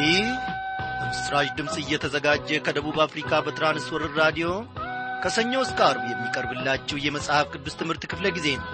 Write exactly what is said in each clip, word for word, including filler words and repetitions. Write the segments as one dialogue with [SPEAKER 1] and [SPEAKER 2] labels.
[SPEAKER 1] ይህ በምስራች ድምጽ እየተዘጋጀ ከደቡብ አፍሪካ በትራንስወርልድ ራዲዮ ከሰኞ እስከ ዓርብ የሚቀርብላችሁ የመጽሐፍ ቅዱስ ትምህርት ክፍለ ጊዜ ነው።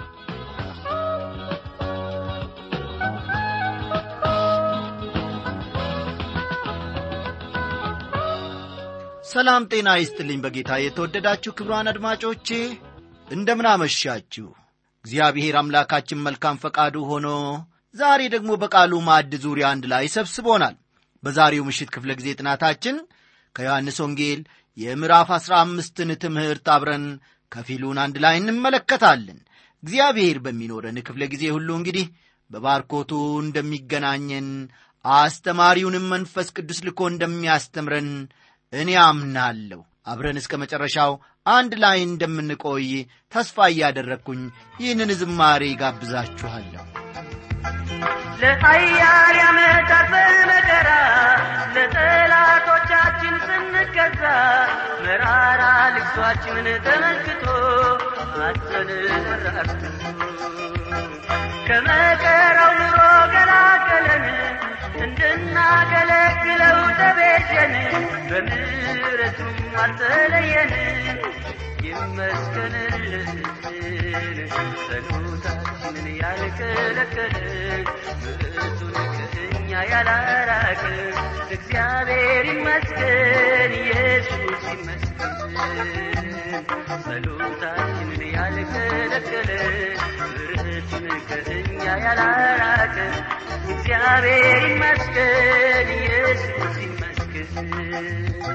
[SPEAKER 1] ሰላም ጤና ይስጥልኝ በጌታ የተወደዳችሁ ክቡራን አድማጮቼ እንደምን አመሻችሁ። እግዚአብሔር አምላካችን መልካም ፈቃዱ ሆኖ ዛሬ ደግሞ በቃሉ ማዕድ ዙሪያ አንድ ላይ ሰብስቦናል። በዛሬው ምሽት ክፍለ ጊዜ ጥናታችን ከዮሐንስ ወንጌል የምዕራፍ አስራ አምስትን ትምህርት አብረን ከፊሉን አንድ ላይ እንመለከታለን። እግዚአብሔር በሚኖረን ክፍለ ጊዜ ሁሉ እንግዲህ በባርኮቱ እንደሚገናኘን አስተማሪውንም መንፈስ ቅዱስ ልኮ እንደሚያስተምረን እኔ አምናለሁ። አብረን እስከ መጨረሻው አንድ ላይ እንደምንቆይ ተስፋ እያደረግኩኝ ይህንን ዝማሬ ጋብዛችኋለሁ።
[SPEAKER 2] ለኃያል ዓመታት በመከራ ለጠላቶቻችን ስንገዛ መራራ ልቅሷችንን ተመልክቶ አዘንን መራርቶ ከመከራው ኑሮ ገላገለን እንድናገለግለው ተቤዠን በምሕረቱም አልተለየን ይመስገንልን ጸሎታችንን ያልከለከለን ምሕረቱን ከእኛ ያላራቀ እግዚአብሔር ይመስገን ኢየሱስ ይመስገን ጸሎታችንን ያልከለከለን ምሕረቱን ከእኛ ያላራቀ እግዚአብሔር ይመስገን ኢየሱስ ይመስገን።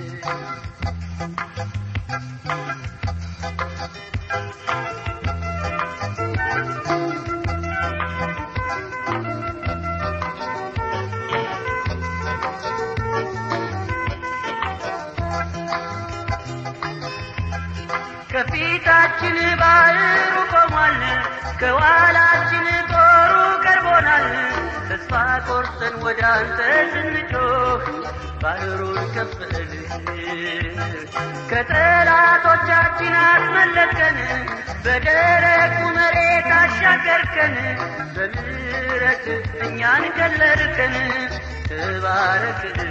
[SPEAKER 2] ከፊታችን ባህሩ ቆሟል፣ ከኋላችን ጦሩ ቀርቦናል። ተስፋ ቆርጠን ወደ አንተ ስንጮህ ባህሩን ከፈልን፣ ከጠላቶቻችን አስመለጥከን፣ በደረቁ መሬት አሻገርከን፣ በምሕረት እኛን ገለልከን። ተባረክልን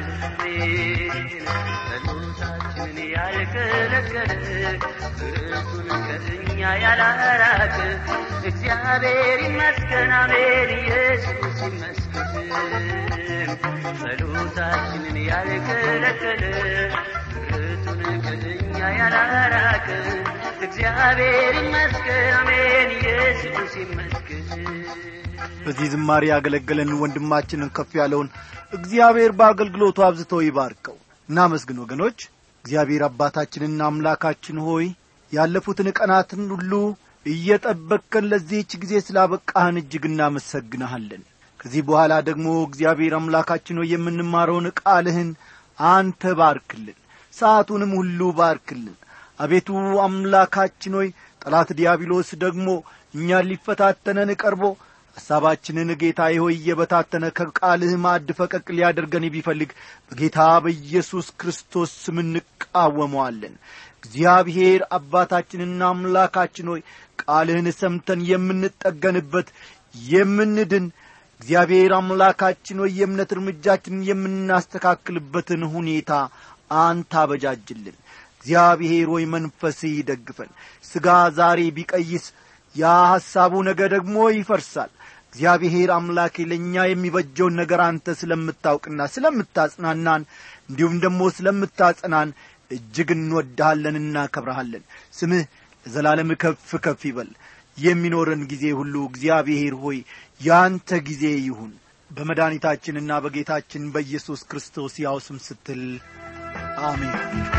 [SPEAKER 2] ጸሎታችንን ያልከለከለ ምሕረቱን ከእኛ ያላራቀ እግዚአብሔር ይመስገን አሜን ኢየሱስ ይመስገን ጸሎታችንን ያልከለከለ ምሕረቱን ከእኛ ያላራቀ እግዚአብሔር ይመስገን አሜን ኢየሱስ ይመስገን።
[SPEAKER 1] በዚህ ዝማሬ ያገለገለን ወንድማችንን ከፍ ያለውን እግዚአብሔር በአገልግሎቱ አብዝቶ ይባርከው። እናመስግን ወገኖች። እግዚአብሔር አባታችንና አምላካችን ሆይ ያለፉትን ቀናትን ሁሉ እየጠበቅከን ለዚህች ጊዜ ስላበቃህን እጅግ እናመሰግንሃለን። ከዚህ በኋላ ደግሞ እግዚአብሔር አምላካችን ሆይ የምንማረውን ቃልህን አንተ ባርክልን፣ ሰዓቱንም ሁሉ ባርክልን። አቤቱ አምላካችን ሆይ ጠላት ዲያብሎስ ደግሞ እኛን ሊፈታተነን ቀርቦ ሐሳባችንን ጌታዬ ሆይ የበታተነ ከቃልህ ማዕድ ፈቀቅ ሊያደርገን ቢፈልግ በጌታ በኢየሱስ ክርስቶስ ስም እንቃወመዋለን። እግዚአብሔር አባታችንና አምላካችን ሆይ ቃልህን ሰምተን የምንጠገንበት የምንድን እግዚአብሔር አምላካችን ሆይ የእምነት እርምጃችንን የምናስተካክልበትን ሁኔታ አንተ አበጃጅልን። እግዚአብሔር ሆይ መንፈስህ ይደግፈን። ሥጋ ዛሬ ቢቀይስ ያ ሐሳቡ ነገ ደግሞ ይፈርሳል። እግዚአብሔር አምላኬ ለኛ የሚበጀውን ነገር አንተ ስለምታውቅና ስለምታጽናናን እንዲሁም ደግሞ ስለምታጸናን እጅግ እንወድሃለንና እናከብረሃለን። ስምህ ለዘላለም ከፍ ከፍ ይበል። የሚኖረን ጊዜ ሁሉ እግዚአብሔር ሆይ ያንተ ጊዜ ይሁን። በመድኃኒታችንና በጌታችን በኢየሱስ ክርስቶስ ያው ስም ስትል አሜን።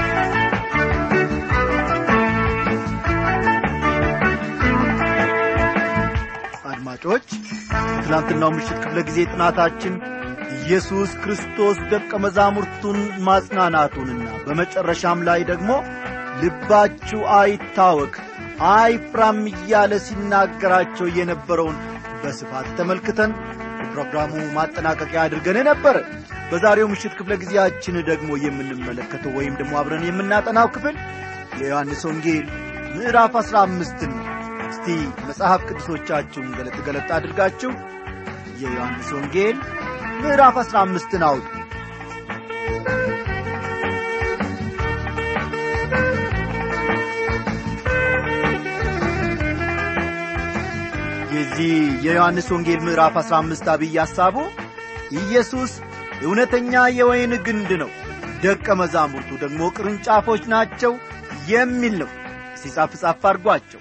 [SPEAKER 1] አድማጮች ትላንትናው ምሽት ክፍለ ጊዜ ጥናታችን ኢየሱስ ክርስቶስ ደቀ መዛሙርቱን ማጽናናቱንና በመጨረሻም ላይ ደግሞ ልባችሁ አይታወክ አይፍራም እያለ ሲናገራቸው የነበረውን በስፋት ተመልክተን ፕሮግራሙ ማጠናቀቂያ አድርገን ነበር። በዛሬው ምሽት ክፍለ ጊዜያችን ደግሞ የምንመለከተው ወይም ደግሞ አብረን የምናጠናው ክፍል የዮሐንስ ወንጌል ምዕራፍ አስራ አምስት ነው። እስቲ መጽሐፍ ቅዱሶቻችሁን ገለጥ ገለጥ አድርጋችሁ የዮሐንስ ወንጌል ምዕራፍ አስራ አምስት አውጡ። የዚህ የዮሐንስ ወንጌል ምዕራፍ አስራ አምስት አብይ ሐሳቡ ኢየሱስ እውነተኛ የወይን ግንድ ነው፣ ደቀ መዛሙርቱ ደግሞ ቅርንጫፎች ናቸው የሚል ነው። ሲጻፍ ጻፍ አድርጓቸው።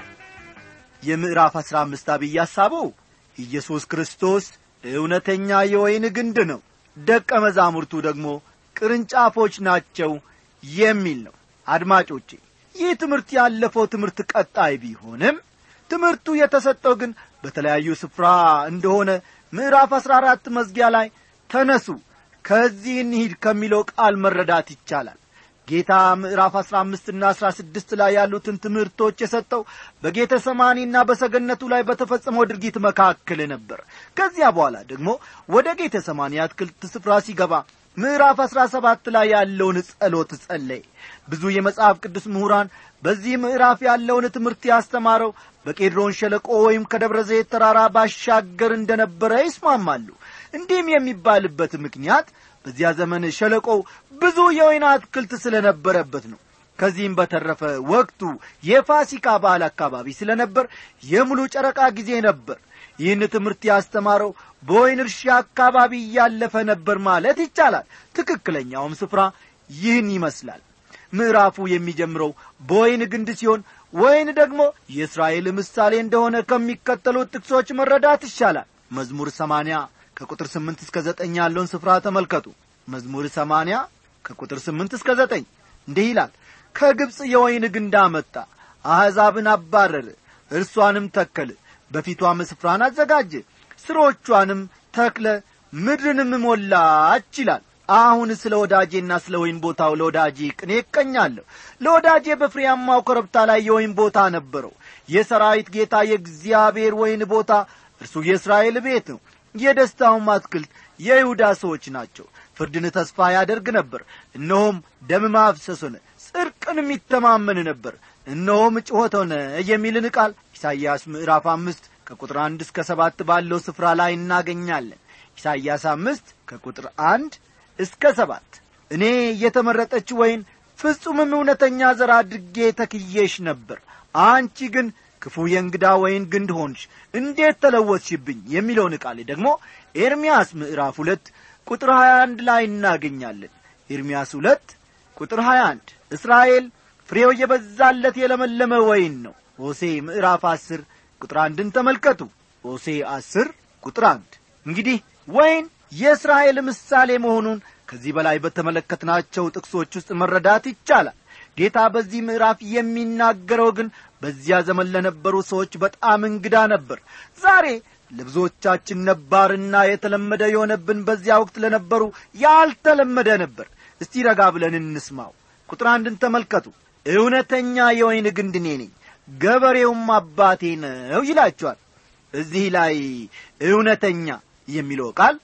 [SPEAKER 1] የምዕራፍ አስራ አምስት አብይ ሐሳቡ ኢየሱስ ክርስቶስ እውነተኛ የወይን ግንድ ነው፣ ደቀ መዛሙርቱ ደግሞ ቅርንጫፎች ናቸው የሚል ነው። አድማጮቼ ይህ ትምህርት ያለፈው ትምህርት ቀጣይ ቢሆንም ትምህርቱ የተሰጠው ግን በተለያዩ ስፍራ እንደሆነ ምዕራፍ አስራ አራት መዝጊያ ላይ ተነሱ ከዚህ እንሂድ ከሚለው ቃል መረዳት ይቻላል። ጌታ ምዕራፍ አስራ አምስት እና አስራ ስድስት ላይ ያሉትን ትምህርቶች የሰጠው በጌተ ሰማኒና በሰገነቱ ላይ በተፈጸመው ድርጊት መካከል ነበር። ከዚያ በኋላ ደግሞ ወደ ጌተ ሰማኒ አትክልት ስፍራ ሲገባ ምዕራፍ አስራ ሰባት ላይ ያለውን ጸሎት ጸለየ። ብዙ የመጽሐፍ ቅዱስ ምሁራን በዚህ ምዕራፍ ያለውን ትምህርት ያስተማረው በቄድሮን ሸለቆ ወይም ከደብረ ዘይት ተራራ ባሻገር እንደነበረ ይስማማሉ። እንዲህም የሚባልበት ምክንያት በዚያ ዘመን ሸለቆው ብዙ የወይን አትክልት ስለነበረበት ነው። ከዚህም በተረፈ ወቅቱ የፋሲካ በዓል አካባቢ ስለነበር የሙሉ ጨረቃ ጊዜ ነበር። ይህን ትምህርት ያስተማረው በወይን እርሻ አካባቢ ያለፈ ነበር ማለት ይቻላል። ትክክለኛውም ስፍራ ይህን ይመስላል። ምዕራፉ የሚጀምረው በወይን ግንድ ሲሆን ወይን ደግሞ የእስራኤል ምሳሌ እንደሆነ ከሚከተሉት ጥቅሶች መረዳት ይቻላል። መዝሙር ሰማንያ ከቁጥር ስምንት እስከ ዘጠኝ ያለውን ስፍራ ተመልከቱ። መዝሙር ሰማንያ ከቁጥር ስምንት እስከ ዘጠኝ እንዲህ ይላል። ከግብጽ የወይን ግንድ አመጣ፣ አሕዛብን አባረረ፣ እርሷንም ተከለ፣ በፊቷም ስፍራን አዘጋጀ፣ ስሮቿንም ተክለ፣ ምድርንም ሞላች ይላል። አሁን ስለ ወዳጄና ስለ ወይን ቦታው ለወዳጄ ቅኔ እቀኛለሁ። ለወዳጄ በፍሬያማው ኮረብታ ላይ የወይን ቦታ ነበረው። የሰራዊት ጌታ የእግዚአብሔር ወይን ቦታ እርሱ የእስራኤል ቤት ነው። የደስታውም አትክልት የይሁዳ ሰዎች ናቸው። ፍርድን ተስፋ ያደርግ ነበር፣ እነሆም ደም ማፍሰስ ሆነ፣ ጽድቅንም ይተማመን ነበር፣ እነሆም ጩኸት ሆነ የሚልን ቃል ኢሳይያስ ምዕራፍ አምስት ከቁጥር አንድ እስከ ሰባት ባለው ስፍራ ላይ እናገኛለን። ኢሳይያስ አምስት ከቁጥር አንድ እስከ ሰባት እኔ የተመረጠች ወይን ፍጹምም እውነተኛ ዘር አድርጌ ተክዬሽ ነበር፣ አንቺ ግን ክፉ የእንግዳ ወይን ግንድ ሆንሽ፣ እንዴት ተለወጥሽብኝ የሚለውን ቃል ደግሞ ኤርምያስ ምዕራፍ ሁለት ቁጥር ሀያ አንድ ላይ እናገኛለን። ኤርምያስ ሁለት ቁጥር ሀያ አንድ እስራኤል ፍሬው የበዛለት የለመለመ ወይን ነው። ሆሴዕ ምዕራፍ አስር ቁጥር አንድን ተመልከቱ። ሆሴዕ አስር ቁጥር አንድ እንግዲህ ወይን የእስራኤል ምሳሌ መሆኑን ከዚህ በላይ በተመለከትናቸው ጥቅሶች ውስጥ መረዳት ይቻላል። ጌታ በዚህ ምዕራፍ የሚናገረው ግን በዚያ ዘመን ለነበሩ ሰዎች በጣም እንግዳ ነበር። ዛሬ ለብዙዎቻችን ነባርና የተለመደ የሆነብን በዚያ ወቅት ለነበሩ ያልተለመደ ነበር። እስቲ ረጋ ብለን እንስማው። ቁጥር አንድን ተመልከቱ። እውነተኛ የወይን ግንድ እኔ ነኝ፣ ገበሬውም አባቴ ነው ይላቸዋል። እዚህ ላይ እውነተኛ የሚለው ቃል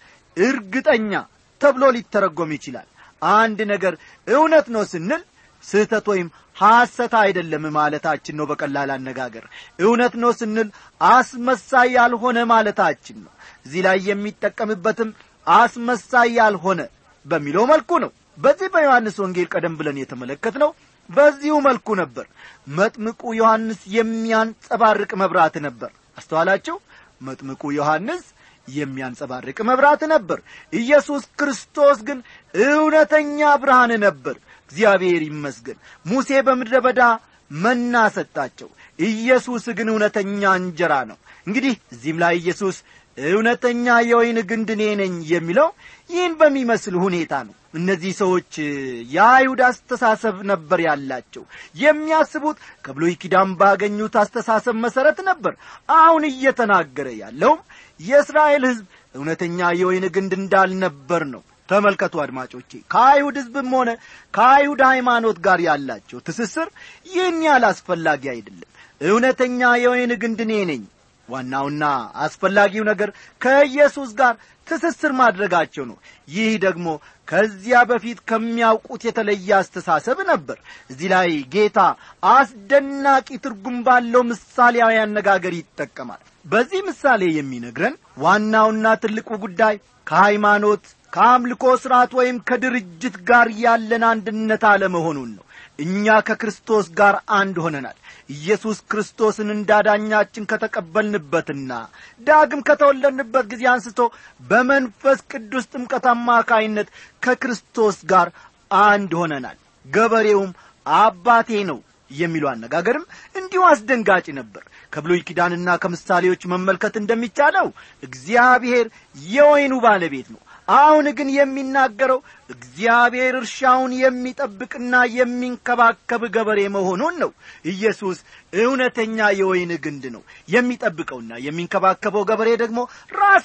[SPEAKER 1] እርግጠኛ ተብሎ ሊተረጎም ይችላል። አንድ ነገር እውነት ነው ስንል ስህተት ወይም ሐሰት አይደለም ማለታችን ነው። በቀላል አነጋገር እውነት ነው ስንል አስመሳይ ያልሆነ ማለታችን ነው። እዚህ ላይ የሚጠቀምበትም አስመሳይ ያልሆነ በሚለው መልኩ ነው። በዚህ በዮሐንስ ወንጌል ቀደም ብለን የተመለከትነው በዚሁ መልኩ ነበር። መጥምቁ ዮሐንስ የሚያንጸባርቅ መብራት ነበር። አስተዋላችሁ? መጥምቁ ዮሐንስ የሚያንጸባርቅ መብራት ነበር። ኢየሱስ ክርስቶስ ግን እውነተኛ ብርሃን ነበር። እግዚአብሔር ይመስገን። ሙሴ በምድረ በዳ መና ሰጣቸው፣ ኢየሱስ ግን እውነተኛ እንጀራ ነው። እንግዲህ እዚህም ላይ ኢየሱስ እውነተኛ የወይን ግንድ እኔ ነኝ የሚለው ይህን በሚመስል ሁኔታ ነው። እነዚህ ሰዎች የአይሁድ አስተሳሰብ ነበር ያላቸው። የሚያስቡት ከብሉይ ኪዳን ባገኙት አስተሳሰብ መሰረት ነበር። አሁን እየተናገረ ያለውም የእስራኤል ሕዝብ እውነተኛ የወይን ግንድ እንዳልነበር ነው። ተመልከቱ አድማጮቼ፣ ከአይሁድ ሕዝብም ሆነ ከአይሁድ ሃይማኖት ጋር ያላቸው ትስስር ይህን ያህል አስፈላጊ አይደለም። እውነተኛ የወይን ግንድ እኔ ነኝ። ዋናውና አስፈላጊው ነገር ከኢየሱስ ጋር ትስስር ማድረጋቸው ነው። ይህ ደግሞ ከዚያ በፊት ከሚያውቁት የተለየ አስተሳሰብ ነበር። እዚህ ላይ ጌታ አስደናቂ ትርጉም ባለው ምሳሌያዊ አነጋገር ይጠቀማል። በዚህ ምሳሌ የሚነግረን ዋናውና ትልቁ ጉዳይ ከሃይማኖት ከአምልኮ ሥርዓት ወይም ከድርጅት ጋር ያለን አንድነት አለመሆኑን ነው። እኛ ከክርስቶስ ጋር አንድ ሆነናል። ኢየሱስ ክርስቶስን እንዳዳኛችን ከተቀበልንበትና ዳግም ከተወለድንበት ጊዜ አንስቶ በመንፈስ ቅዱስ ጥምቀት አማካይነት ከክርስቶስ ጋር አንድ ሆነናል። ገበሬውም አባቴ ነው የሚለው አነጋገርም እንዲሁ አስደንጋጭ ነበር። ከብሉይ ኪዳንና ከምሳሌዎች መመልከት እንደሚቻለው እግዚአብሔር የወይኑ ባለቤት ነው። አሁን ግን የሚናገረው እግዚአብሔር እርሻውን የሚጠብቅና የሚንከባከብ ገበሬ መሆኑን ነው። ኢየሱስ እውነተኛ የወይን ግንድ ነው። የሚጠብቀውና የሚንከባከበው ገበሬ ደግሞ ራሱ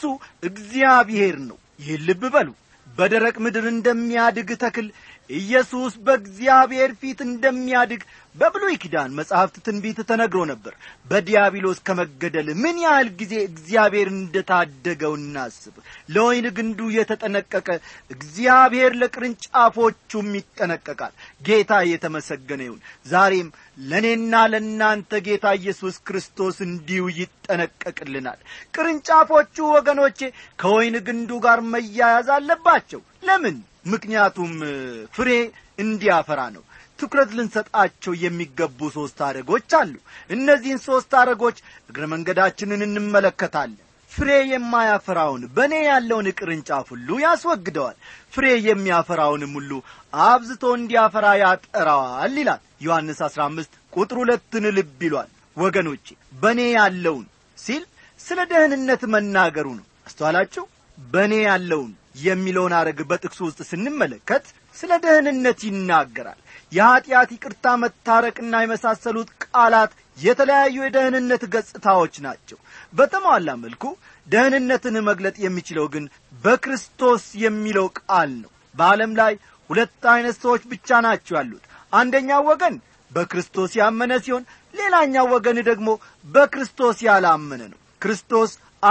[SPEAKER 1] እግዚአብሔር ነው። ይህ ልብ በሉ። በደረቅ ምድር እንደሚያድግ ተክል ኢየሱስ በእግዚአብሔር ፊት እንደሚያድግ በብሉይ ኪዳን መጻሕፍት ትንቢት ተነግሮ ነበር። በዲያብሎስ ከመገደል ምን ያህል ጊዜ እግዚአብሔር እንደታደገው እናስብ። ለወይን ግንዱ የተጠነቀቀ እግዚአብሔር ለቅርንጫፎቹም ይጠነቀቃል። ጌታ የተመሰገነ ይሁን። ዛሬም ለኔና ለናንተ ጌታ ኢየሱስ ክርስቶስ እንዲሁ ይጠነቀቅልናል። ቅርንጫፎቹ ወገኖቼ ከወይን ግንዱ ጋር መያያዝ አለባቸው። ለምን? ምክንያቱም ፍሬ እንዲያፈራ ነው። ትኩረት ልንሰጣቸው የሚገቡ ሶስት አረጎች አሉ። እነዚህን ሶስት አረጎች እግረ መንገዳችንን እንመለከታለን። ፍሬ የማያፈራውን በኔ ያለውን ቅርንጫፍ ሁሉ ያስወግደዋል፣ ፍሬ የሚያፈራውንም ሁሉ አብዝቶ እንዲያፈራ ያጠራዋል ይላል ዮሐንስ አስራ አምስት ቁጥር ሁለትን ልብ ይሏል። ወገኖቼ በኔ ያለውን ሲል ስለ ደህንነት መናገሩ ነው። አስተዋላችሁ? በኔ ያለውን የሚለውን አረግ በጥቅሱ ውስጥ ስንመለከት ስለ ደህንነት ይናገራል። የኃጢአት ይቅርታ፣ መታረቅና የመሳሰሉት ቃላት የተለያዩ የደህንነት ገጽታዎች ናቸው። በተሟላ መልኩ ደህንነትን መግለጥ የሚችለው ግን በክርስቶስ የሚለው ቃል ነው። በዓለም ላይ ሁለት አይነት ሰዎች ብቻ ናቸው ያሉት። አንደኛው ወገን በክርስቶስ ያመነ ሲሆን፣ ሌላኛው ወገን ደግሞ በክርስቶስ ያላመነ ነው። ክርስቶስ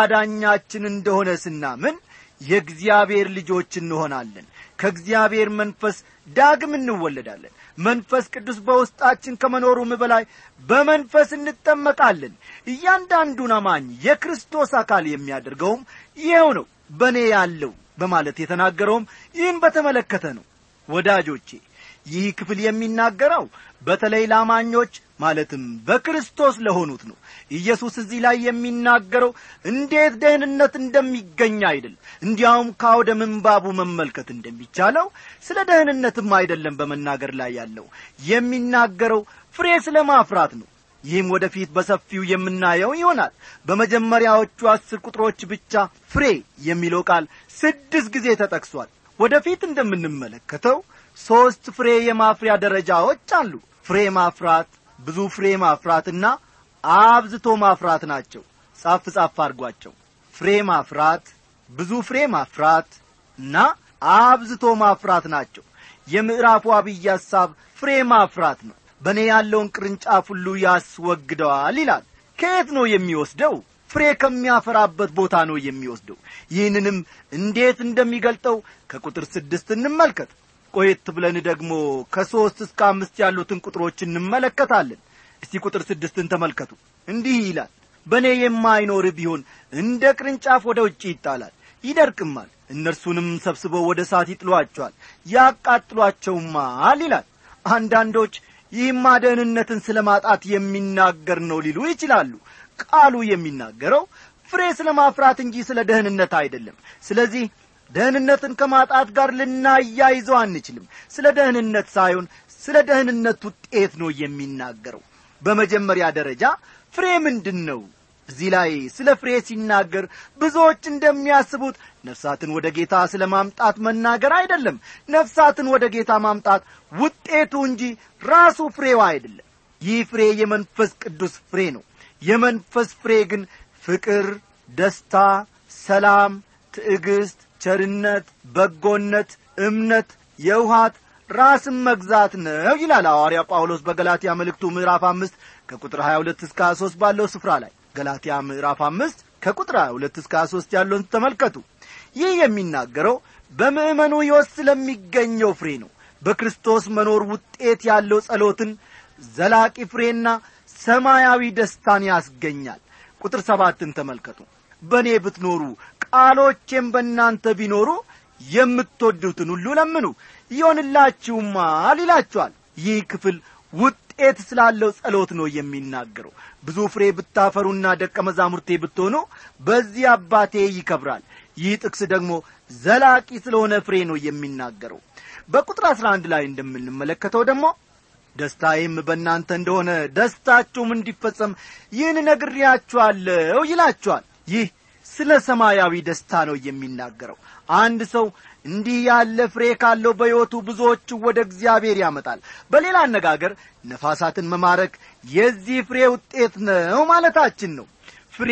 [SPEAKER 1] አዳኛችን እንደሆነ ስናምን የእግዚአብሔር ልጆች እንሆናለን። ከእግዚአብሔር መንፈስ ዳግም እንወለዳለን። መንፈስ ቅዱስ በውስጣችን ከመኖሩም በላይ በመንፈስ እንጠመቃለን። እያንዳንዱን አማኝ የክርስቶስ አካል የሚያደርገውም ይሄው ነው። በኔ ያለው በማለት የተናገረውም ይህን በተመለከተ ነው። ወዳጆቼ ይህ ክፍል የሚናገረው በተለይ ለአማኞች ማለትም በክርስቶስ ለሆኑት ነው። ኢየሱስ እዚህ ላይ የሚናገረው እንዴት ደህንነት እንደሚገኝ አይደለም፣ እንዲያውም ከአውደ ምንባቡ መመልከት እንደሚቻለው ስለ ደህንነትም አይደለም በመናገር ላይ ያለው። የሚናገረው ፍሬ ስለ ማፍራት ነው። ይህም ወደፊት በሰፊው የምናየው ይሆናል። በመጀመሪያዎቹ አስር ቁጥሮች ብቻ ፍሬ የሚለው ቃል ስድስት ጊዜ ተጠቅሷል። ወደፊት እንደምንመለከተው ሶስት ፍሬ የማፍሪያ ደረጃዎች አሉ። ፍሬ ማፍራት፣ ብዙ ፍሬ ማፍራትና አብዝቶ ማፍራት ናቸው። ጻፍ ጻፍ አድርጓቸው። ፍሬ ማፍራት፣ ብዙ ፍሬ ማፍራት እና አብዝቶ ማፍራት ናቸው። የምዕራፉ አብይ ሐሳብ ፍሬ ማፍራት ነው። በኔ ያለውን ቅርንጫፍ ሁሉ ያስወግደዋል ይላል። ከየት ነው የሚወስደው? ፍሬ ከሚያፈራበት ቦታ ነው የሚወስደው። ይህንንም እንዴት እንደሚገልጠው ከቁጥር ስድስት እንመልከት። ቆየት ብለን ደግሞ ከሦስት እስከ አምስት ያሉትን ቁጥሮች እንመለከታለን። እስቲ ቁጥር ስድስትን ተመልከቱ። እንዲህ ይላል፣ በኔ የማይኖር ቢሆን እንደ ቅርንጫፍ ወደ ውጪ ይጣላል፣ ይደርቅማል፣ እነርሱንም ሰብስበው ወደ እሳት ይጥሏቸዋል፣ ያቃጥሏቸውማል ይላል። አንዳንዶች ይህማ ደህንነትን ስለማጣት የሚናገር ነው ሊሉ ይችላሉ። ቃሉ የሚናገረው ፍሬ ስለማፍራት እንጂ ስለ ደህንነት አይደለም። ስለዚህ ደህንነትን ከማጣት ጋር ልናያይዘው አንችልም። ስለ ደህንነት ሳይሆን ስለ ደህንነት ውጤት ነው የሚናገረው። በመጀመሪያ ደረጃ ፍሬ ምንድነው? እዚህ ላይ ስለ ፍሬ ሲናገር ብዙዎች እንደሚያስቡት ነፍሳትን ወደ ጌታ ስለማምጣት መናገር አይደለም። ነፍሳትን ወደ ጌታ ማምጣት ውጤቱ እንጂ ራሱ ፍሬው አይደለም። ይህ ፍሬ የመንፈስ ቅዱስ ፍሬ ነው። የመንፈስ ፍሬ ግን ፍቅር፣ ደስታ፣ ሰላም፣ ትዕግስት፣ ቸርነት፣ በጎነት፣ እምነት፣ የውሃት፣ ራስን መግዛት ነው ይላል ሐዋርያ ጳውሎስ በገላትያ መልእክቱ ምዕራፍ አምስት ከቁጥር ሀያ ሁለት እስከ ሀያ ሦስት ባለው ስፍራ ላይ። ገላትያ ምዕራፍ አምስት ከቁጥር ሀያ ሁለት እስከ ሀያ ሦስት ያለውን ተመልከቱ። ይህ የሚናገረው በምእመኑ ሕይወት ስለሚገኘው ፍሬ ነው። በክርስቶስ መኖር ውጤት ያለው ጸሎትን፣ ዘላቂ ፍሬና ሰማያዊ ደስታን ያስገኛል። ቁጥር ሰባትን ተመልከቱ። በእኔ ብትኖሩ ቃሎቼም በእናንተ ቢኖሩ የምትወዱትን ሁሉ ለምኑ ይሆንላችሁማል ይላችኋል። ይህ ክፍል ውጤት ስላለው ጸሎት ነው የሚናገረው። ብዙ ፍሬ ብታፈሩና ደቀ መዛሙርቴ ብትሆኑ በዚህ አባቴ ይከብራል። ይህ ጥቅስ ደግሞ ዘላቂ ስለሆነ ፍሬ ነው የሚናገረው። በቁጥር አስራ አንድ ላይ እንደምንመለከተው ደግሞ ደስታዬም በእናንተ እንደሆነ ደስታችሁም እንዲፈጸም ይህን ነግሬያችኋለሁ ይላችኋል። ይህ ስለ ሰማያዊ ደስታ ነው የሚናገረው። አንድ ሰው እንዲህ ያለ ፍሬ ካለው በሕይወቱ ብዙዎች ወደ እግዚአብሔር ያመጣል። በሌላ አነጋገር ነፋሳትን መማረክ የዚህ ፍሬ ውጤት ነው ማለታችን ነው። ፍሬ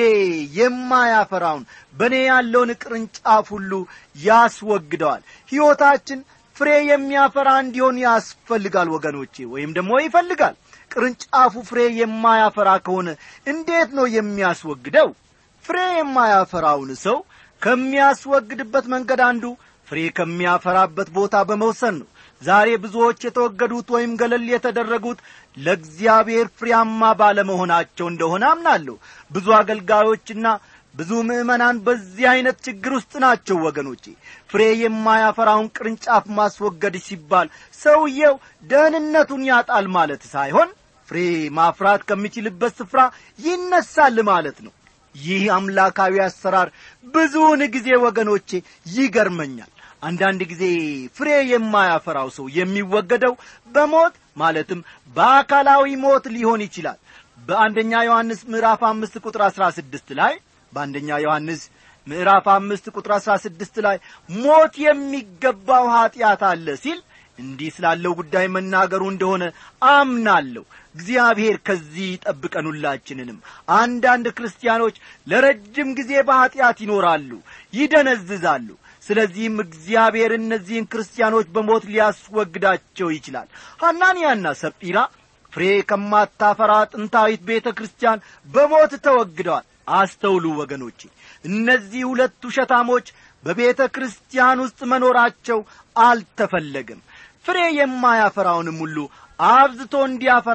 [SPEAKER 1] የማያፈራውን በእኔ ያለውን ቅርንጫፍ ሁሉ ያስወግደዋል። ሕይወታችን ፍሬ የሚያፈራ እንዲሆን ያስፈልጋል ወገኖቼ፣ ወይም ደግሞ ይፈልጋል። ቅርንጫፉ ፍሬ የማያፈራ ከሆነ እንዴት ነው የሚያስወግደው? ፍሬ የማያፈራውን ሰው ከሚያስወግድበት መንገድ አንዱ ፍሬ ከሚያፈራበት ቦታ በመውሰን ነው። ዛሬ ብዙዎች የተወገዱት ወይም ገለል የተደረጉት ለእግዚአብሔር ፍሬያማ ባለመሆናቸው እንደሆነ አምናለሁ። ብዙ አገልጋዮችና ብዙ ምዕመናን በዚህ አይነት ችግር ውስጥ ናቸው ወገኖቼ። ፍሬ የማያፈራውን ቅርንጫፍ ማስወገድ ሲባል ሰውየው ደህንነቱን ያጣል ማለት ሳይሆን ፍሬ ማፍራት ከሚችልበት ስፍራ ይነሳል ማለት ነው። ይህ አምላካዊ አሰራር ብዙውን ጊዜ ወገኖቼ ይገርመኛል። አንዳንድ ጊዜ ፍሬ የማያፈራው ሰው የሚወገደው በሞት ማለትም በአካላዊ ሞት ሊሆን ይችላል። በአንደኛ ዮሐንስ ምዕራፍ አምስት ቁጥር አስራ ስድስት ላይ በአንደኛ ዮሐንስ ምዕራፍ አምስት ቁጥር አስራ ስድስት ላይ ሞት የሚገባው ኀጢአት አለ ሲል እንዲህ ስላለው ጉዳይ መናገሩ እንደሆነ አምናለሁ። እግዚአብሔር ከዚህ ይጠብቀን ሁላችንንም። አንዳንድ ክርስቲያኖች ለረጅም ጊዜ በኀጢአት ይኖራሉ፣ ይደነዝዛሉ። ስለዚህም እግዚአብሔር እነዚህን ክርስቲያኖች በሞት ሊያስወግዳቸው ይችላል። ሐናንያና ሰጲራ ፍሬ ከማታፈራ ጥንታዊት ቤተ ክርስቲያን በሞት ተወግደዋል። አስተውሉ ወገኖቼ፣ እነዚህ ሁለት ውሸታሞች በቤተ ክርስቲያን ውስጥ መኖራቸው አልተፈለገም። ፍሬ የማያፈራውንም ሁሉ አብዝቶ እንዲያፈራ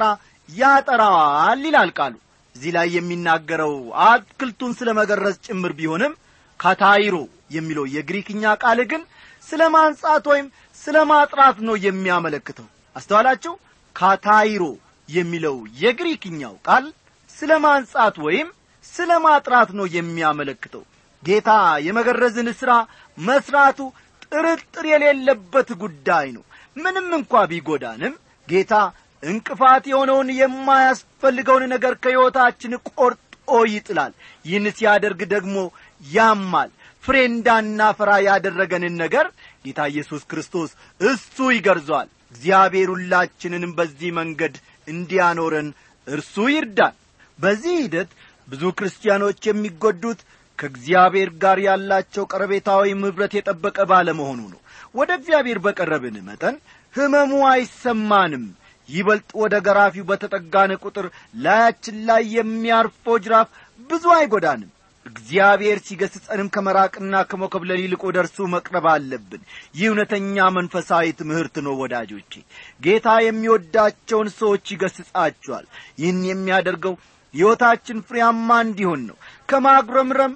[SPEAKER 1] ያጠራዋል ይላል ቃሉ። እዚህ ላይ የሚናገረው አትክልቱን ስለ መገረዝ ጭምር ቢሆንም ካታይሮ የሚለው የግሪክኛ ቃል ግን ስለ ማንጻት ወይም ስለ ማጥራት ነው የሚያመለክተው። አስተዋላችሁ? ካታይሮ የሚለው የግሪክኛው ቃል ስለ ማንጻት ወይም ስለ ማጥራት ነው የሚያመለክተው። ጌታ የመገረዝን ሥራ መስራቱ ጥርጥር የሌለበት ጉዳይ ነው። ምንም እንኳ ቢጎዳንም ጌታ እንቅፋት የሆነውን የማያስፈልገውን ነገር ከሕይወታችን ቆርጦ ይጥላል። ይህን ሲያደርግ ደግሞ ያማል። ፍሬ እንዳናፈራ ያደረገንን ነገር ጌታ ኢየሱስ ክርስቶስ እሱ ይገርዘዋል። እግዚአብሔር ሁላችንንም በዚህ መንገድ እንዲያኖረን እርሱ ይርዳል። በዚህ ሂደት ብዙ ክርስቲያኖች የሚጎዱት ከእግዚአብሔር ጋር ያላቸው ቀረቤታዊ ኅብረት የጠበቀ ባለመሆኑ ነው። ወደ እግዚአብሔር በቀረብን መጠን ሕመሙ አይሰማንም። ይበልጥ ወደ ገራፊው በተጠጋነ ቁጥር ላያችን ላይ የሚያርፈው ጅራፍ ብዙ አይጎዳንም። እግዚአብሔር ሲገስጸንም ከመራቅና ከመኮብለል ይልቅ ወደ እርሱ መቅረብ አለብን። ይህ እውነተኛ መንፈሳዊ ትምህርት ነው ወዳጆቼ። ጌታ የሚወዳቸውን ሰዎች ይገስጻቸዋል። ይህን የሚያደርገው ሕይወታችን ፍሬያማ እንዲሆን ነው። ከማጉረምረም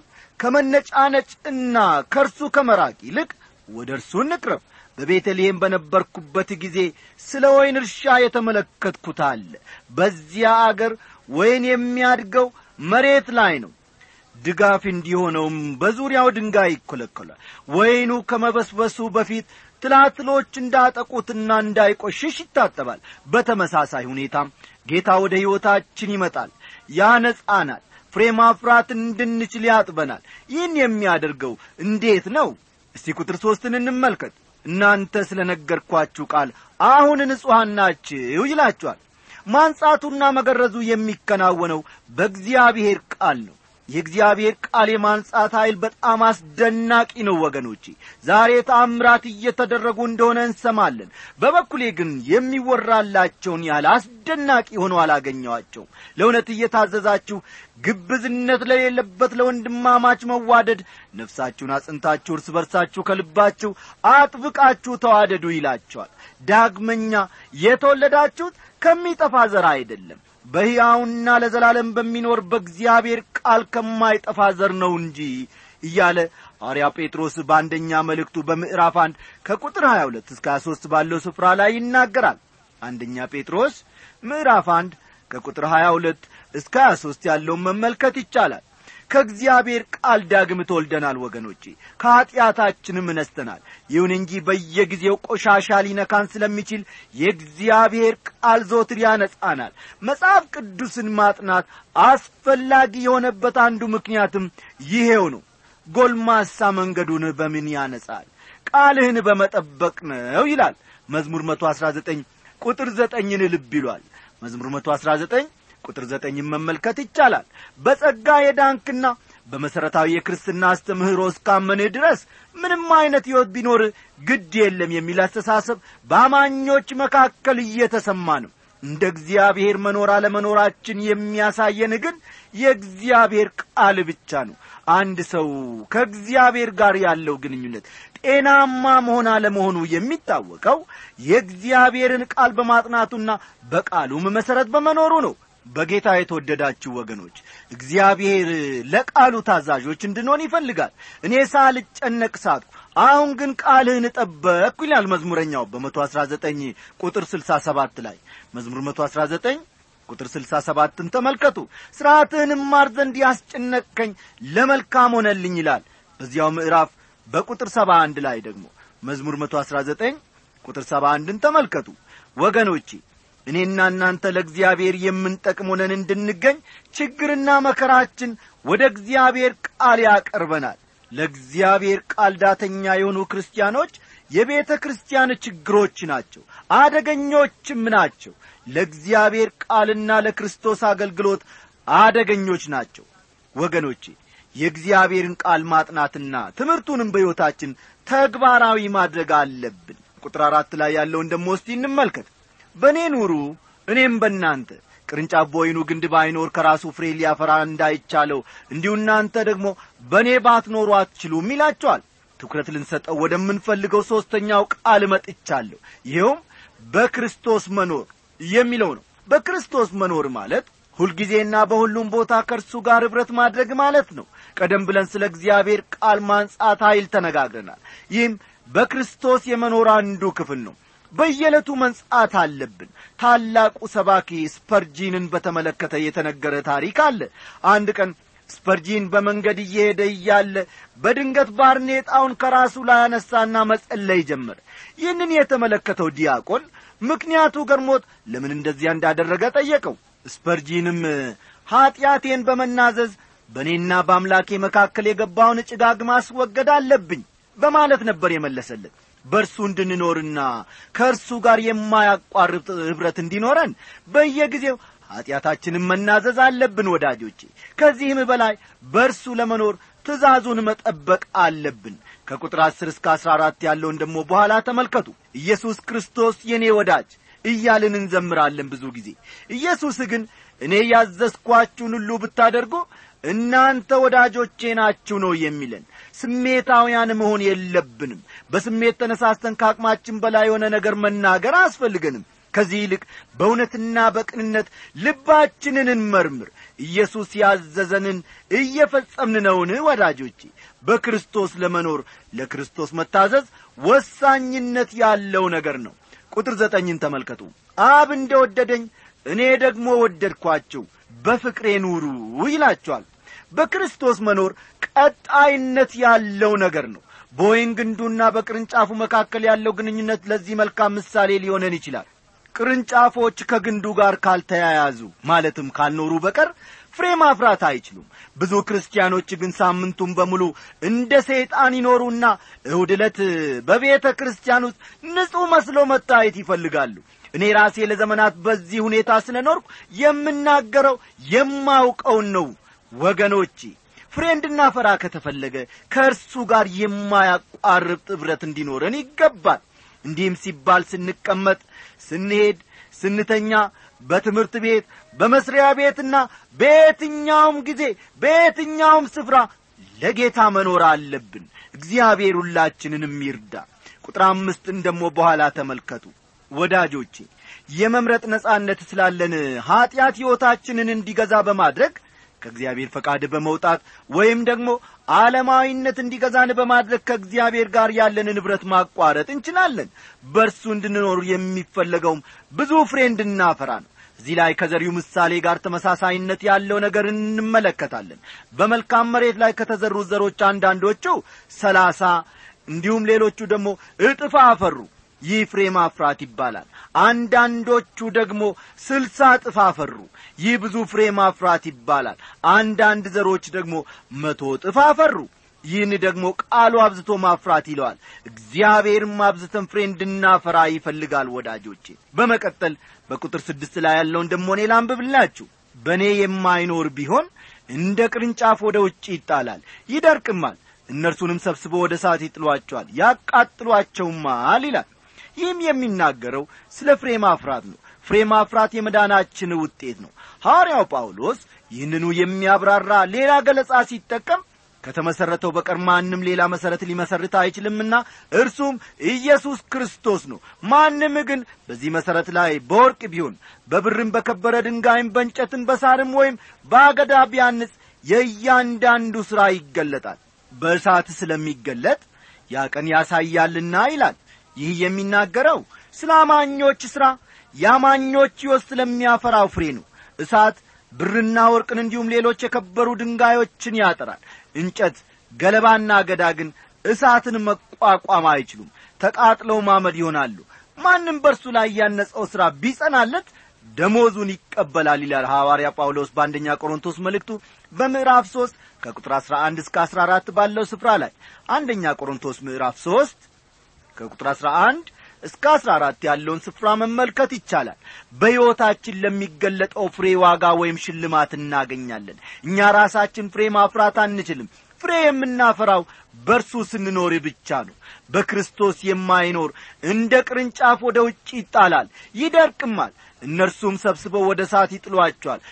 [SPEAKER 1] ከመነጫነጭና ከእርሱ ከመራቅ ይልቅ ወደ እርሱ እንቅረብ። በቤተልሔም በነበርኩበት ጊዜ ስለ ወይን እርሻ የተመለከትኩት አለ። በዚያ አገር ወይን የሚያድገው መሬት ላይ ነው። ድጋፍ እንዲሆነውም በዙሪያው ድንጋይ ይኮለኮላል። ወይኑ ከመበስበሱ በፊት ትላትሎች እንዳጠቁትና እንዳይቆሽሽ ይታጠባል። በተመሳሳይ ሁኔታም ጌታ ወደ ሕይወታችን ይመጣል፣ ያነጻናል፣ ፍሬ ማፍራት እንድንችል ያጥበናል። ይህን የሚያደርገው እንዴት ነው? እስቲ ቁጥር ሦስትን እንመልከት። እናንተ ስለ ነገርኳችሁ ቃል አሁን ንጹሐን ናችሁ ይላችኋል። ማንጻቱና መገረዙ የሚከናወነው በእግዚአብሔር ቃል ነው። የእግዚአብሔር ቃል የማንጻት ኃይል በጣም አስደናቂ ነው ወገኖቼ። ዛሬ ተአምራት እየተደረጉ እንደሆነ እንሰማለን። በበኩሌ ግን የሚወራላቸውን ያህል አስደናቂ ሆኖ አላገኘዋቸውም። ለእውነት እየታዘዛችሁ ግብዝነት ለሌለበት ለወንድማማች መዋደድ ነፍሳችሁን አጽንታችሁ እርስ በርሳችሁ ከልባችሁ አጥብቃችሁ ተዋደዱ ይላቸዋል። ዳግመኛ የተወለዳችሁት ከሚጠፋ ዘር አይደለም፣ በሕያውና ለዘላለም በሚኖር በእግዚአብሔር ቃል ከማይጠፋ ዘር ነው እንጂ እያለ ሐዋርያ ጴጥሮስ በአንደኛ መልእክቱ በምዕራፍ አንድ ከቁጥር ሀያ ሁለት እስከ ሀያ ሦስት ባለው ስፍራ ላይ ይናገራል። አንደኛ ጴጥሮስ ምዕራፍ አንድ ከቁጥር ሀያ ሁለት እስከ ሀያ ሦስት ያለውን መመልከት ይቻላል። ከእግዚአብሔር ቃል ዳግም ተወልደናል ወገኖቼ፣ ከኀጢአታችንም ነስተናል። ይሁን እንጂ በየጊዜው ቆሻሻ ሊነካን ስለሚችል የእግዚአብሔር ቃል ዘወትር ያነጻናል። መጽሐፍ ቅዱስን ማጥናት አስፈላጊ የሆነበት አንዱ ምክንያትም ይሄው ነው። ጎልማሳ መንገዱን በምን ያነጻል? ቃልህን በመጠበቅ ነው ይላል መዝሙር መቶ አስራ ዘጠኝ ቁጥር ዘጠኝን ልብ ይሏል። መዝሙር መቶ አስራ ዘጠኝ ቁጥር ዘጠኝን መመልከት ይቻላል። በጸጋ የዳንክና በመሰረታዊ የክርስትና አስተምህሮ እስካመንህ ድረስ ምንም አይነት ሕይወት ቢኖር ግድ የለም የሚል አስተሳሰብ በአማኞች መካከል እየተሰማ ነው። እንደ እግዚአብሔር መኖር አለመኖራችን የሚያሳየን ግን የእግዚአብሔር ቃል ብቻ ነው። አንድ ሰው ከእግዚአብሔር ጋር ያለው ግንኙነት ጤናማ መሆን አለመሆኑ የሚታወቀው የእግዚአብሔርን ቃል በማጥናቱና በቃሉም መሰረት በመኖሩ ነው። በጌታ የተወደዳችሁ ወገኖች፣ እግዚአብሔር ለቃሉ ታዛዦች እንድንሆን ይፈልጋል። እኔ ሳልጨነቅ ሳትኩ፣ አሁን ግን ቃልህን ጠበቅኩ ይላል መዝሙረኛው በመቶ አስራ ዘጠኝ ቁጥር ስልሳ ሰባት ላይ። መዝሙር መቶ አስራ ዘጠኝ ቁጥር ስልሳ ሰባትን ተመልከቱ። ሥርዓትህን እማር ዘንድ ያስጨነቅከኝ ለመልካም ሆነልኝ ይላል። በዚያው ምዕራፍ በቁጥር ሰባ አንድ ላይ ደግሞ መዝሙር መቶ አስራ ዘጠኝ ቁጥር ሰባ አንድን ተመልከቱ። ወገኖቼ እኔና እናንተ ለእግዚአብሔር የምንጠቅም ሆነን እንድንገኝ ችግርና መከራችን ወደ እግዚአብሔር ቃል ያቀርበናል። ለእግዚአብሔር ቃል ዳተኛ የሆኑ ክርስቲያኖች የቤተ ክርስቲያን ችግሮች ናቸው፣ አደገኞችም ናቸው። ለእግዚአብሔር ቃልና ለክርስቶስ አገልግሎት አደገኞች ናቸው። ወገኖቼ የእግዚአብሔርን ቃል ማጥናትና ትምህርቱንም በሕይወታችን ተግባራዊ ማድረግ አለብን። ቁጥር አራት ላይ ያለውን ደሞ እስቲ እንመልከት። በእኔ ኑሩ እኔም በእናንተ፣ ቅርንጫፍ በወይኑ ግንድ ባይኖር ከራሱ ፍሬ ሊያፈራ እንዳይቻለው እንዲሁ እናንተ ደግሞ በእኔ ባትኖሩ አትችሉም ይላቸዋል። ትኩረት ልንሰጠው ወደምንፈልገው ሦስተኛው ቃል መጥቻለሁ። ይኸውም በክርስቶስ መኖር የሚለው ነው። በክርስቶስ መኖር ማለት ሁልጊዜና በሁሉም ቦታ ከእርሱ ጋር ኅብረት ማድረግ ማለት ነው። ቀደም ብለን ስለ እግዚአብሔር ቃል ማንጻት ኃይል ተነጋግረናል። ይህም በክርስቶስ የመኖር አንዱ ክፍል ነው። በየዕለቱ መንጻት አለብን። ታላቁ ሰባኪ ስፐርጂንን በተመለከተ የተነገረ ታሪክ አለ። አንድ ቀን ስፐርጂን በመንገድ እየሄደ እያለ በድንገት ባርኔጣውን ከራሱ ላይ አነሳና መጸለይ ጀመረ። ይህንን የተመለከተው ዲያቆን ምክንያቱ ገርሞት ለምን እንደዚያ እንዳደረገ ጠየቀው። ስፐርጂንም ኀጢአቴን በመናዘዝ በእኔና በአምላኬ መካከል የገባውን ጭጋግ ማስወገድ አለብኝ በማለት ነበር የመለሰለት። በእርሱ እንድንኖርና ከእርሱ ጋር የማያቋርጥ ኅብረት እንዲኖረን በየጊዜው ኀጢአታችንን መናዘዝ አለብን ወዳጆቼ። ከዚህም በላይ በእርሱ ለመኖር ትእዛዙን መጠበቅ አለብን። ከቁጥር አስር እስከ አስራ አራት ያለውን ደግሞ በኋላ ተመልከቱ። ኢየሱስ ክርስቶስ የኔ ወዳጅ እያልን እንዘምራለን ብዙ ጊዜ። ኢየሱስ ግን እኔ ያዘዝኳችሁን ሁሉ ብታደርጉ እናንተ ወዳጆቼ ናችሁ ነው የሚለን። ስሜታውያን መሆን የለብንም። በስሜት ተነሳስተን ከአቅማችን በላይ የሆነ ነገር መናገር አያስፈልገንም። ከዚህ ይልቅ በእውነትና በቅንነት ልባችንን እንመርምር። ኢየሱስ ያዘዘንን እየፈጸምን ነውን ወዳጆቼ? በክርስቶስ ለመኖር ለክርስቶስ መታዘዝ ወሳኝነት ያለው ነገር ነው። ቁጥር ዘጠኝን ተመልከቱ። አብ እንደወደደኝ እኔ ደግሞ ወደድኳችሁ፣ በፍቅሬ ኑሩ ይላችኋል። በክርስቶስ መኖር ቀጣይነት ያለው ነገር ነው። በወይን ግንዱና በቅርንጫፉ መካከል ያለው ግንኙነት ለዚህ መልካም ምሳሌ ሊሆነን ይችላል። ቅርንጫፎች ከግንዱ ጋር ካልተያያዙ ማለትም ካልኖሩ በቀር ፍሬ ማፍራት አይችሉም። ብዙ ክርስቲያኖች ግን ሳምንቱን በሙሉ እንደ ሰይጣን ይኖሩና እሁድ ዕለት በቤተ ክርስቲያን ውስጥ ንጹሕ መስሎ መታየት ይፈልጋሉ። እኔ ራሴ ለዘመናት በዚህ ሁኔታ ስለኖርኩ የምናገረው የማውቀውን ነው ወገኖቼ። ፍሬ እንድናፈራ ከተፈለገ ከእርሱ ጋር የማያቋርጥ ኅብረት እንዲኖረን ይገባል። እንዲህም ሲባል ስንቀመጥ፣ ስንሄድ፣ ስንተኛ፣ በትምህርት ቤት፣ በመስሪያ ቤትና በየትኛውም ጊዜ በየትኛውም ስፍራ ለጌታ መኖር አለብን። እግዚአብሔር ሁላችንንም ይርዳ። ቁጥር አምስትን ደግሞ በኋላ ተመልከቱ ወዳጆቼ። የመምረጥ ነጻነት ስላለን ኀጢአት ሕይወታችንን እንዲገዛ በማድረግ ከእግዚአብሔር ፈቃድ በመውጣት ወይም ደግሞ ዓለማዊነት እንዲገዛን በማድረግ ከእግዚአብሔር ጋር ያለንን ንብረት ማቋረጥ እንችላለን። በእርሱ እንድንኖር የሚፈለገውም ብዙ ፍሬ እንድናፈራ ነው። እዚህ ላይ ከዘሪው ምሳሌ ጋር ተመሳሳይነት ያለው ነገር እንመለከታለን። በመልካም መሬት ላይ ከተዘሩት ዘሮች አንዳንዶቹ ሰላሳ እንዲሁም ሌሎቹ ደግሞ እጥፍ አፈሩ። ይህ ፍሬ ማፍራት ይባላል። አንዳንዶቹ ደግሞ ስልሳ እጥፍ አፈሩ። ይህ ብዙ ፍሬ ማፍራት ይባላል። አንዳንድ ዘሮች ደግሞ መቶ እጥፍ አፈሩ። ይህን ደግሞ ቃሉ አብዝቶ ማፍራት ይለዋል። እግዚአብሔርም አብዝተን ፍሬ እንድናፈራ ይፈልጋል ወዳጆቼ። በመቀጠል በቁጥር ስድስት ላይ ያለውን ደግሞ እኔ ላንብብላችሁ። በእኔ የማይኖር ቢሆን እንደ ቅርንጫፍ ወደ ውጭ ይጣላል፣ ይደርቅማል፣ እነርሱንም ሰብስቦ ወደ እሳት ይጥሏቸዋል፣ ያቃጥሏቸውማል ይላል። ይህም የሚናገረው ስለ ፍሬ ማፍራት ነው። ፍሬ ማፍራት የመዳናችን ውጤት ነው። ሐዋርያው ጳውሎስ ይህንኑ የሚያብራራ ሌላ ገለጻ ሲጠቀም ከተመሰረተው በቀር ማንም ሌላ መሰረት ሊመሰርት አይችልምና እርሱም ኢየሱስ ክርስቶስ ነው። ማንም ግን በዚህ መሰረት ላይ በወርቅ ቢሆን በብርም በከበረ ድንጋይም በእንጨትም በሳርም ወይም በአገዳ ቢያንጽ የእያንዳንዱ ሥራ ይገለጣል፣ በእሳት ስለሚገለጥ ያ ቀን ያሳያልና ይላል። ይህ የሚናገረው ስለ አማኞች ሥራ የአማኞች ሕይወት ስለሚያፈራው ፍሬ ነው። እሳት ብርና ወርቅን እንዲሁም ሌሎች የከበሩ ድንጋዮችን ያጠራል። እንጨት፣ ገለባና አገዳ ግን እሳትን መቋቋም አይችሉም፣ ተቃጥለው ማመድ ይሆናሉ። ማንም በእርሱ ላይ ያነጸው ሥራ ቢጸናለት ደሞዙን ይቀበላል ይላል ሐዋርያ ጳውሎስ በአንደኛ ቆሮንቶስ መልእክቱ በምዕራፍ ሦስት ከቁጥር አሥራ አንድ እስከ አሥራ አራት ባለው ስፍራ ላይ። አንደኛ ቆሮንቶስ ምዕራፍ ሦስት ከቁጥር አሥራ አንድ እስከ አሥራ አራት ያለውን ስፍራ መመልከት ይቻላል። በሕይወታችን ለሚገለጠው ፍሬ ዋጋ ወይም ሽልማት እናገኛለን። እኛ ራሳችን ፍሬ ማፍራት አንችልም። ፍሬ የምናፈራው በእርሱ ስንኖር ብቻ ነው። በክርስቶስ የማይኖር እንደ ቅርንጫፍ ወደ ውጭ ይጣላል፣ ይደርቅማል፣ እነርሱም ሰብስበው ወደ እሳት ይጥሏቸዋል፣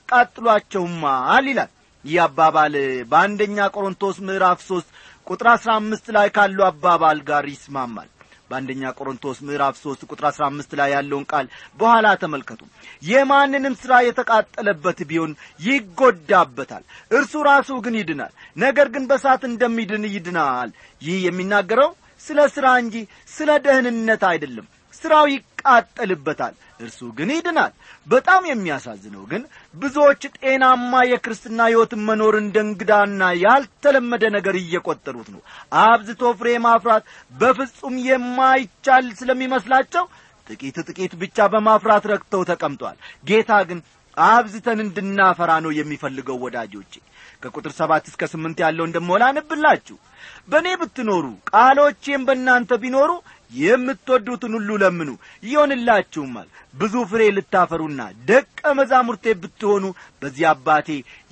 [SPEAKER 1] ያቃጥሏቸውማል ይላል። ይህ አባባል በአንደኛ ቆሮንቶስ ምዕራፍ ሦስት ቁጥር አሥራ አምስት ላይ ካለው አባባል ጋር ይስማማል። በአንደኛ ቆሮንቶስ ምዕራፍ ሦስት ቁጥር አሥራ አምስት ላይ ያለውን ቃል በኋላ ተመልከቱ። የማንንም ሥራ የተቃጠለበት ቢሆን ይጎዳበታል፣ እርሱ ራሱ ግን ይድናል፣ ነገር ግን በእሳት እንደሚድን ይድናል። ይህ የሚናገረው ስለ ሥራ እንጂ ስለ ደህንነት አይደለም። ሥራው ይቃጠልበታል፣ እርሱ ግን ይድናል። በጣም የሚያሳዝነው ግን ብዙዎች ጤናማ የክርስትና ሕይወትን መኖር እንደ እንግዳና ያልተለመደ ነገር እየቆጠሩት ነው። አብዝቶ ፍሬ ማፍራት በፍጹም የማይቻል ስለሚመስላቸው ጥቂት ጥቂት ብቻ በማፍራት ረክተው ተቀምጠዋል። ጌታ ግን አብዝተን እንድናፈራ ነው የሚፈልገው ወዳጆቼ። ከቁጥር ሰባት እስከ ስምንት ያለውን ደሞ ላንብላችሁ። በእኔ ብትኖሩ ቃሎቼም በእናንተ ቢኖሩ የምትወዱትን ሁሉ ለምኑ ይሆንላችሁማል። ብዙ ፍሬ ልታፈሩና ደቀ መዛሙርቴ ብትሆኑ በዚህ አባቴ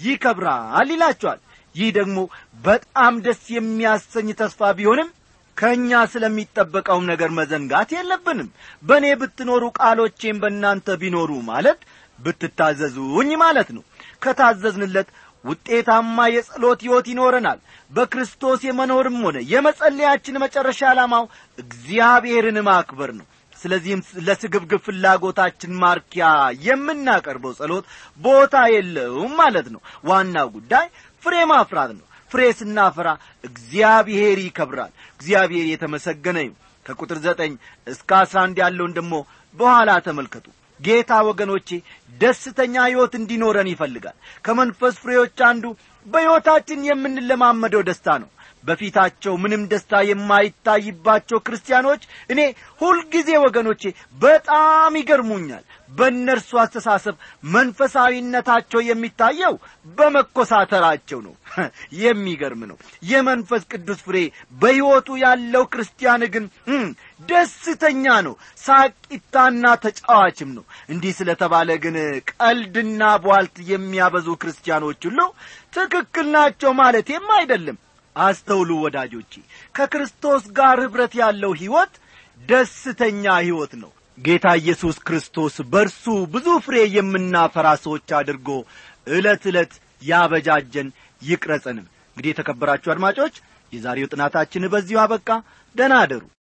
[SPEAKER 1] ይከብራል ይላችኋል። ይህ ደግሞ በጣም ደስ የሚያሰኝ ተስፋ ቢሆንም ከእኛ ስለሚጠበቀውም ነገር መዘንጋት የለብንም። በእኔ ብትኖሩ ቃሎቼም በእናንተ ቢኖሩ ማለት ብትታዘዙኝ ማለት ነው። ከታዘዝንለት ውጤታማ የጸሎት ሕይወት ይኖረናል። በክርስቶስ የመኖርም ሆነ የመጸለያችን መጨረሻ ዓላማው እግዚአብሔርን ማክበር ነው። ስለዚህም ለስግብግብ ፍላጎታችን ማርኪያ የምናቀርበው ጸሎት ቦታ የለውም ማለት ነው። ዋናው ጉዳይ ፍሬ ማፍራት ነው። ፍሬ ስናፈራ እግዚአብሔር ይከብራል። እግዚአብሔር የተመሰገነ ይሁን። ከቁጥር ዘጠኝ እስከ አስራ አንድ ያለውን ደግሞ በኋላ ተመልከቱ። ጌታ ወገኖቼ ደስተኛ ሕይወት እንዲኖረን ይፈልጋል። ከመንፈስ ፍሬዎች አንዱ በሕይወታችን የምንለማመደው ደስታ ነው። በፊታቸው ምንም ደስታ የማይታይባቸው ክርስቲያኖች እኔ ሁልጊዜ ወገኖቼ በጣም ይገርሙኛል። በእነርሱ አስተሳሰብ መንፈሳዊነታቸው የሚታየው በመኮሳተራቸው ነው። የሚገርም ነው። የመንፈስ ቅዱስ ፍሬ በሕይወቱ ያለው ክርስቲያን ግን ደስተኛ ነው፣ ሳቂታና ተጫዋችም ነው። እንዲህ ስለተባለ ግን ቀልድና ቧልት የሚያበዙ ክርስቲያኖች ሁሉ ትክክል ናቸው ማለቴም አይደለም። አስተውሉ ወዳጆቼ፣ ከክርስቶስ ጋር ኅብረት ያለው ሕይወት ደስተኛ ሕይወት ነው። ጌታ ኢየሱስ ክርስቶስ በርሱ ብዙ ፍሬ የምናፈራ ሰዎች አድርጎ ዕለት ዕለት ያበጃጀን ይቅረጸንም። እንግዲህ የተከበራችሁ አድማጮች፣ የዛሬው ጥናታችን በዚሁ አበቃ። ደህና አደሩ።